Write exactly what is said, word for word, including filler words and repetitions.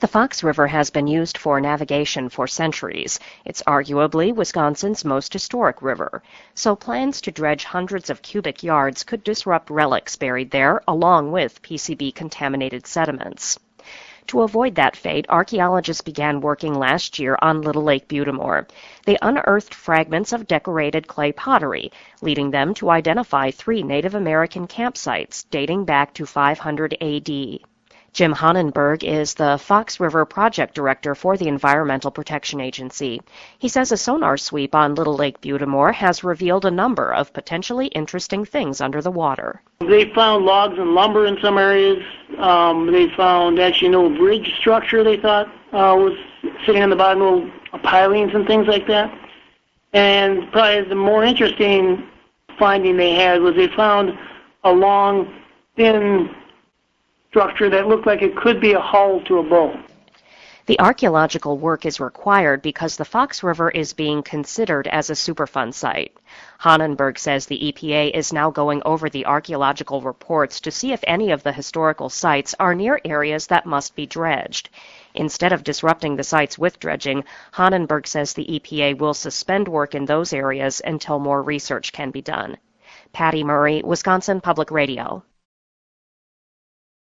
The Fox River has been used for navigation for centuries. It's arguably Wisconsin's most historic river. So plans to dredge hundreds of cubic yards could disrupt relics buried there, along with P C B-contaminated sediments. To avoid that fate, archaeologists began working last year on Little Lake Butimore. They unearthed fragments of decorated clay pottery, leading them to identify three Native American campsites dating back to five hundred A D. Jim Honenberg is the Fox River Project Director for the Environmental Protection Agency. He says a sonar sweep on Little Lake Butimore has revealed a number of potentially interesting things under the water. They found logs and lumber in some areas. Um, they found actually no bridge structure they thought uh, was sitting on the bottom of pilings and things like that. And probably the more interesting finding they had was they found a long, thin structure that looked like it could be a hull to a boat. The archaeological work is required because the Fox River is being considered as a Superfund site. Honenberg says the E P A is now going over the archaeological reports to see if any of the historical sites are near areas that must be dredged. Instead of disrupting the sites with dredging, Honenberg says the E P A will suspend work in those areas until more research can be done. Patty Murray, Wisconsin Public Radio.